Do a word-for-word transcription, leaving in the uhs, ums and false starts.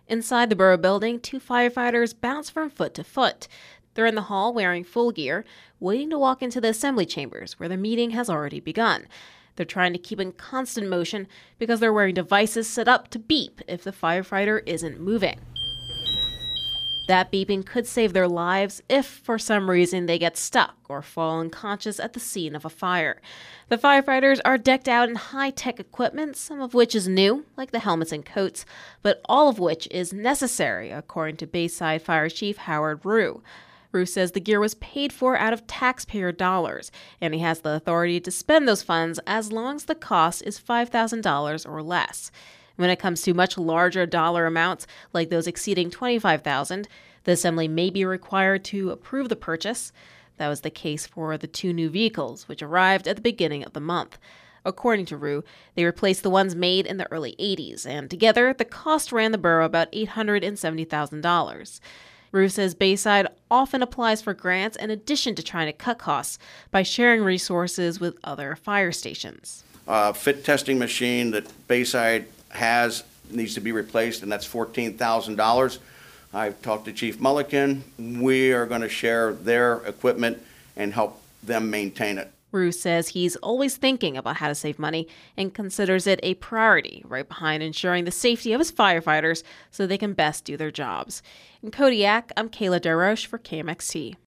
Inside the borough building, two firefighters bounce from foot to foot. They're in the hall wearing full gear, waiting to walk into the assembly chambers where the meeting has already begun. They're trying to keep in constant motion because they're wearing devices set up to beep if the firefighter isn't moving. That beeping could save their lives if, for some reason, they get stuck or fall unconscious at the scene of a fire. The firefighters are decked out in high-tech equipment, some of which is new, like the helmets and coats, but all of which is necessary, according to Bayside Fire Chief Howard Rue. Rue says the gear was paid for out of taxpayer dollars, and he has the authority to spend those funds as long as the cost is five thousand dollars or less. When it comes to much larger dollar amounts, like those exceeding twenty-five thousand dollars, the assembly may be required to approve the purchase. That was the case for the two new vehicles, which arrived at the beginning of the month. According to Rue, they replaced the ones made in the early eighties, and together, the cost ran the borough about eight hundred seventy thousand dollars. Rue says Bayside often applies for grants in addition to trying to cut costs by sharing resources with other fire stations. Uh, fit testing machine that Bayside has needs to be replaced, and that's fourteen thousand dollars. I've talked to Chief Mulliken. We are going to share their equipment and help them maintain it. Rue says he's always thinking about how to save money and considers it a priority, right behind ensuring the safety of his firefighters so they can best do their jobs. In Kodiak, I'm Kayla Deroche for K M X T.